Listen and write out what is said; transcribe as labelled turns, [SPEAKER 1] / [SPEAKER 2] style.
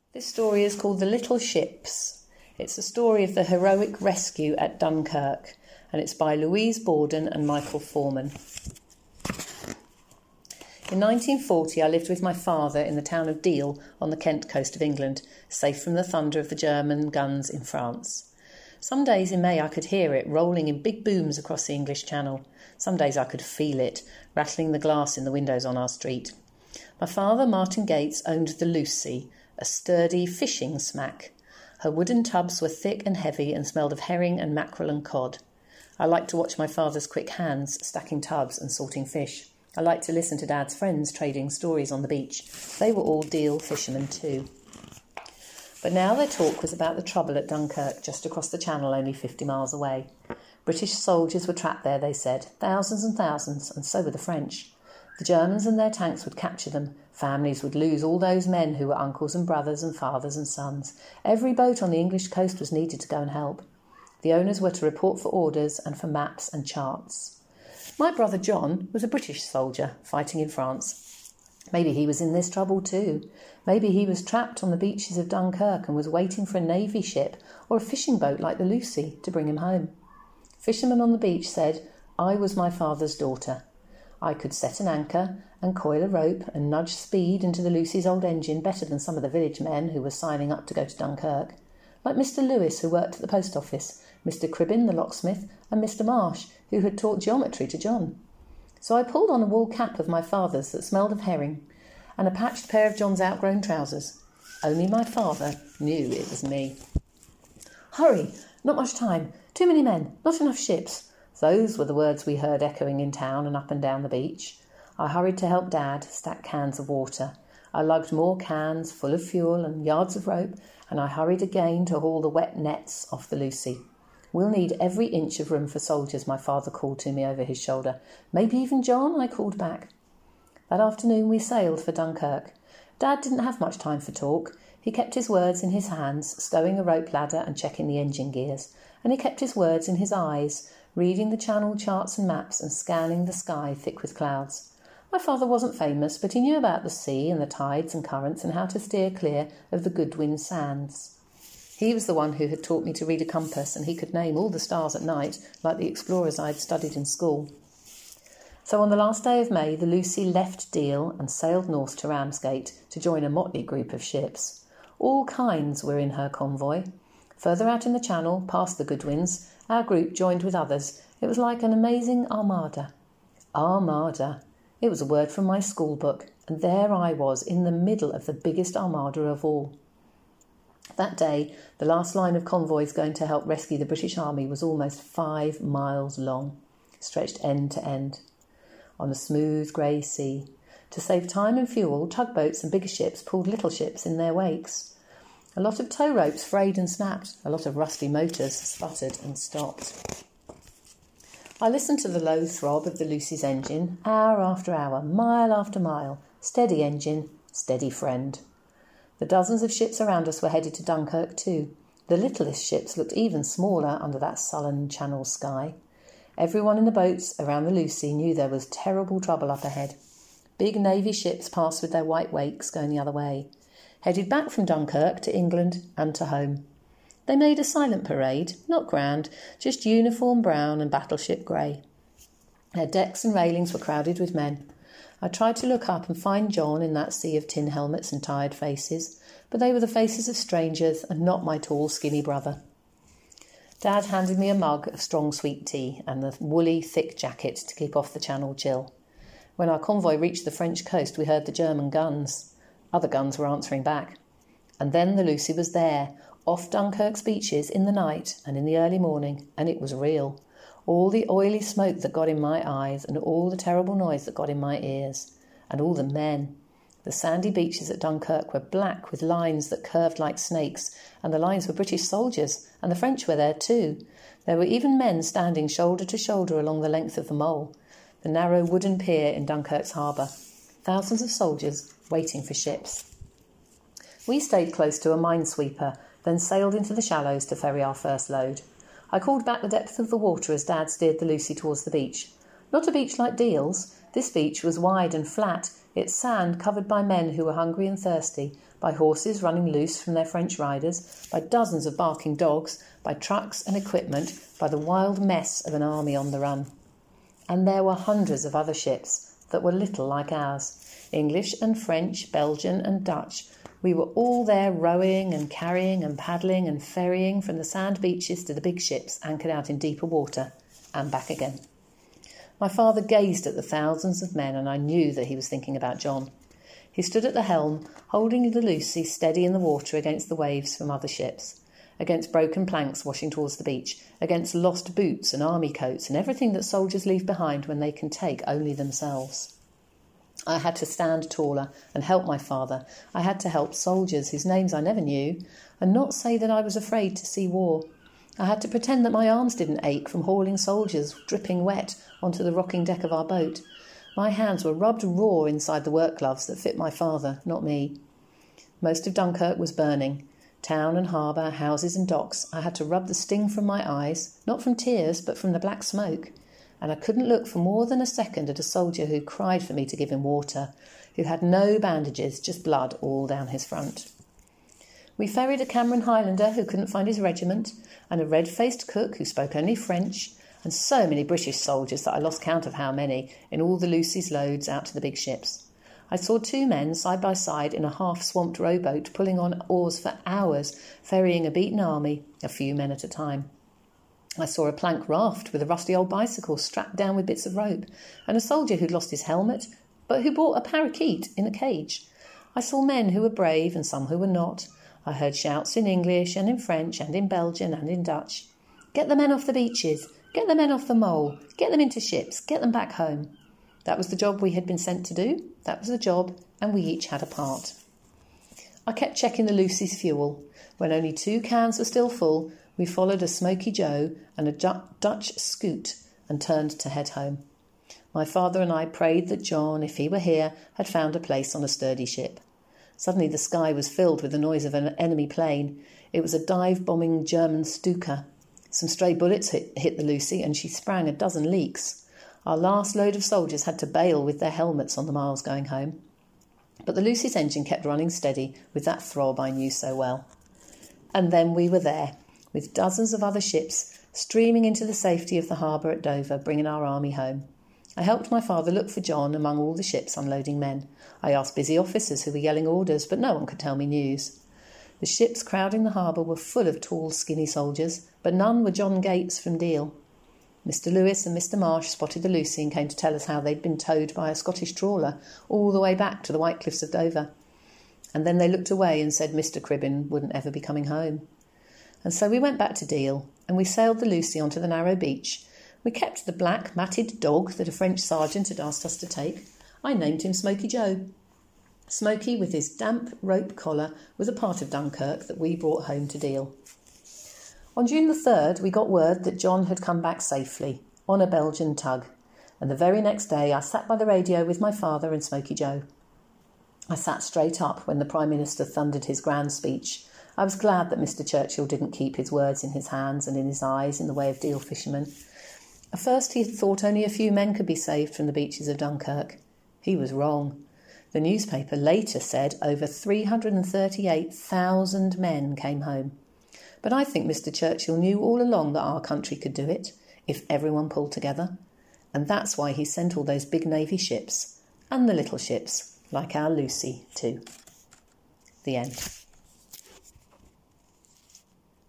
[SPEAKER 1] This story is called The Little Ships. It's the story of the heroic rescue at Dunkirk, and it's by Louise Borden and Michael Foreman. In 1940, I lived with my father in the town of Deal on the Kent coast of England, safe from the thunder of the German guns in France. Some days in May I could hear it rolling in big booms across the English Channel. Some days I could feel it, rattling the glass in the windows on our street. My father, Martin Gates, owned the Lucy, a sturdy fishing smack. Her wooden tubs were thick and heavy and smelled of herring and mackerel and cod. I liked to watch my father's quick hands stacking tubs and sorting fish. I liked to listen to Dad's friends trading stories on the beach. They were all Deal fishermen too. But now their talk was about the trouble at Dunkirk, just across the Channel, only 50 miles away. British soldiers were trapped there, they said, thousands and thousands, and so were the French. The Germans and their tanks would capture them. Families would lose all those men who were uncles and brothers and fathers and sons. Every boat on the English coast was needed to go and help. The owners were to report for orders and for maps and charts. My brother John was a British soldier fighting in France. Maybe he was in this trouble too. Maybe he was trapped on the beaches of Dunkirk and was waiting for a navy ship or a fishing boat like the Lucy to bring him home. Fishermen on the beach said, I was my father's daughter. I could set an anchor and coil a rope and nudge speed into the Lucy's old engine better than some of the village men who were signing up to go to Dunkirk. Like Mr. Lewis, who worked at the post office, Mr. Cribbin, the locksmith, and Mr. Marsh, who had taught geometry to John. So I pulled on a wool cap of my father's that smelled of herring and a patched pair of John's outgrown trousers. Only my father knew it was me. Hurry! Not much time. Too many men. Not enough ships. Those were the words we heard echoing in town and up and down the beach. I hurried to help Dad stack cans of water. I lugged more cans full of fuel and yards of rope, and I hurried again to haul the wet nets off the Lucy. We'll need every inch of room for soldiers, my father called to me over his shoulder. Maybe even John, I called back. That afternoon we sailed for Dunkirk. Dad didn't have much time for talk. He kept his words in his hands, stowing a rope ladder and checking the engine gears. And he kept his words in his eyes, reading the Channel charts and maps and scanning the sky thick with clouds. My father wasn't famous, but he knew about the sea and the tides and currents and how to steer clear of the Goodwin Sands. He was the one who had taught me to read a compass, and he could name all the stars at night, like the explorers I'd studied in school. So on the last day of May, the Lucy left Deal and sailed north to Ramsgate to join a motley group of ships. All kinds were in her convoy. Further out in the Channel, past the Goodwins, our group joined with others. It was like an amazing armada. Armada. It was a word from my school book, and there I was in the middle of the biggest armada of all. That day, the last line of convoys going to help rescue the British Army was almost 5 miles long, stretched end to end, on a smooth grey sea. To save time and fuel, tugboats and bigger ships pulled little ships in their wakes. A lot of tow ropes frayed and snapped. A lot of rusty motors sputtered and stopped. I listened to the low throb of the Lucy's engine, hour after hour, mile after mile. Steady engine, steady friend. The dozens of ships around us were headed to Dunkirk too. The littlest ships looked even smaller under that sullen Channel sky. Everyone in the boats around the Lucy knew there was terrible trouble up ahead. Big navy ships passed with their white wakes going the other way, headed back from Dunkirk to England and to home. They made a silent parade, not grand, just uniform brown and battleship grey. Their decks and railings were crowded with men. I tried to look up and find John in that sea of tin helmets and tired faces, but they were the faces of strangers and not my tall, skinny brother. Dad handed me a mug of strong sweet tea and the woolly, thick jacket to keep off the Channel chill. When our convoy reached the French coast, we heard the German guns. Other guns were answering back. And then the Lucy was there, off Dunkirk's beaches in the night and in the early morning, and it was real. All the oily smoke that got in my eyes and all the terrible noise that got in my ears. And all the men. The sandy beaches at Dunkirk were black with lines that curved like snakes, and the lines were British soldiers, and the French were there too. There were even men standing shoulder to shoulder along the length of the mole, the narrow wooden pier in Dunkirk's harbour. Thousands of soldiers waiting for ships. We stayed close to a minesweeper, then sailed into the shallows to ferry our first load. I called back the depth of the water as Dad steered the Lucy towards the beach. Not a beach like Deal's. This beach was wide and flat, It's sand covered by men who were hungry and thirsty, by horses running loose from their French riders, by dozens of barking dogs, by trucks and equipment, by the wild mess of an army on the run. And there were hundreds of other ships that were little like ours. English and French, Belgian and Dutch. We were all there rowing and carrying and paddling and ferrying from the sand beaches to the big ships anchored out in deeper water and back again. My father gazed at the thousands of men, and I knew that he was thinking about John. He stood at the helm, holding the Lucy steady in the water against the waves from other ships, against broken planks washing towards the beach, against lost boots and army coats and everything that soldiers leave behind when they can take only themselves. I had to stand taller and help my father. I had to help soldiers whose names I never knew, and not say that I was afraid to see war. I had to pretend that my arms didn't ache from hauling soldiers dripping wet onto the rocking deck of our boat. My hands were rubbed raw inside the work gloves that fit my father, not me. Most of Dunkirk was burning. Town and harbour, houses and docks. I had to rub the sting from my eyes, not from tears, but from the black smoke. And I couldn't look for more than a second at a soldier who cried for me to give him water, who had no bandages, just blood all down his front. We ferried a Cameron Highlander who couldn't find his regiment, and a red-faced cook who spoke only French, and so many British soldiers that I lost count of how many, in all the Lucy's loads out to the big ships. I saw two men side by side in a half-swamped rowboat pulling on oars for hours, ferrying a beaten army, a few men at a time. I saw a plank raft with a rusty old bicycle strapped down with bits of rope, and a soldier who'd lost his helmet, but who brought a parakeet in a cage. I saw men who were brave and some who were not. I heard shouts in English and in French and in Belgian and in Dutch. Get the men off the beaches, get the men off the mole, get them into ships, get them back home. That was the job we had been sent to do, that was the job, and we each had a part. I kept checking the Lucy's fuel. When only 2 cans were still full, we followed a Smoky Joe and a Dutch scoot and turned to head home. My father and I prayed that John, if he were here, had found a place on a sturdy ship. Suddenly the sky was filled with the noise of an enemy plane. It was a dive-bombing German Stuka. Some stray bullets hit the Lucy and she sprang a dozen leaks. Our last load of soldiers had to bail with their helmets on the miles going home. But the Lucy's engine kept running steady with that throb I knew so well. And then we were there, with dozens of other ships streaming into the safety of the harbour at Dover, bringing our army home. I helped my father look for John among all the ships unloading men. I asked busy officers who were yelling orders, but no one could tell me news. The ships crowding the harbour were full of tall, skinny soldiers, but none were John Gates from Deal. Mr. Lewis and Mr. Marsh spotted the Lucy and came to tell us how they'd been towed by a Scottish trawler all the way back to the White Cliffs of Dover. And then they looked away and said Mr. Cribbin wouldn't ever be coming home. And so we went back to Deal, and we sailed the Lucy onto the narrow beach. We kept the black, matted dog that a French sergeant had asked us to take. I named him Smoky Joe. Smoky, with his damp rope collar, was a part of Dunkirk that we brought home to Deal. On June the 3rd, we got word that John had come back safely, on a Belgian tug, and the very next day I sat by the radio with my father and Smoky Joe. I sat straight up when the Prime Minister thundered his grand speech. I was glad that Mr. Churchill didn't keep his words in his hands and in his eyes in the way of Deal fishermen. At first he had thought only a few men could be saved from the beaches of Dunkirk. He was wrong. The newspaper later said over 338,000 men came home. But I think Mr. Churchill knew all along that our country could do it, if everyone pulled together. And that's why he sent all those big Navy ships, and the little ships, like our Lucy too. The end.